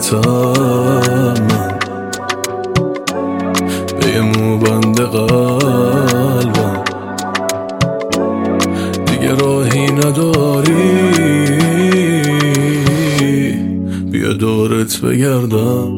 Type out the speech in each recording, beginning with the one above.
حسرتم من به یه موبند قلبم، دیگه راهی نداری بیا دورت بگردم.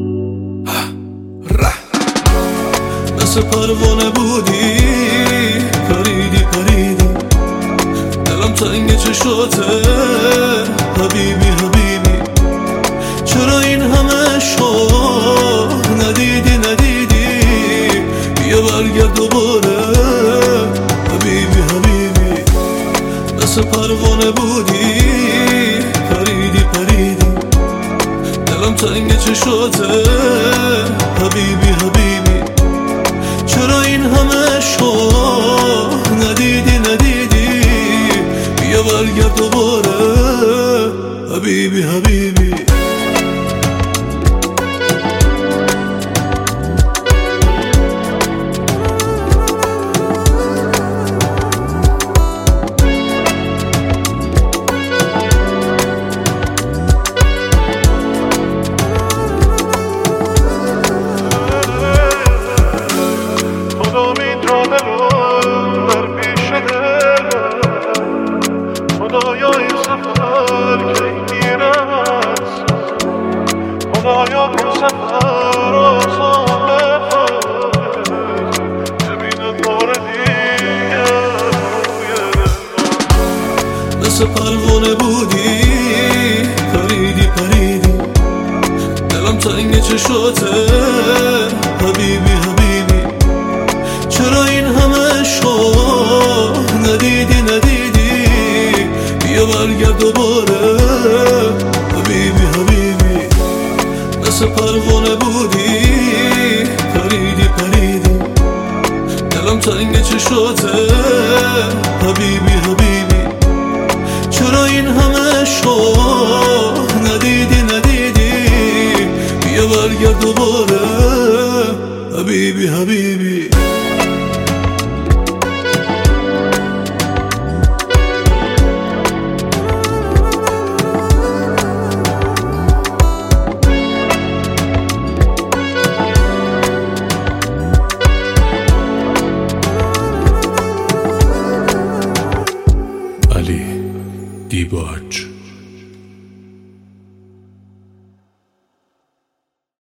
مثل پروانه بودی پریدی پریدی، دلم تنگ چشاته حبیبی حبیبی، چرا این همه عشق ندیدی ندیدی، بیا برگرد دوباره حبیبی حبیبی. مثل پروانه بودی پریدی پریدی، دلم تنگ چشاته حبیبی حبیبی، چرا این همه عشق ندیدی ندیدی، بیا برگرد دوباره حبیبی حبیبی. خدایا این سفر کی میرس، خدایا این سفر آسان بفرد، ببینم بار دیگه روی دلم. مثل پروانه بودی پریدی پریدی، دلم تنگ چشاته حبیبی حبیبی، چرا این همه عشق ندیدی ندیدی، بیا برگرد دوباره حبیبی حبیبی. مثل پروانه بودی پریدی پریدی، دلم تنگ چشاته حبیبی حبیبی، چرا این همه عشق ندیدی ندیدی، بیا برگرد دوباره حبیبی حبیبی.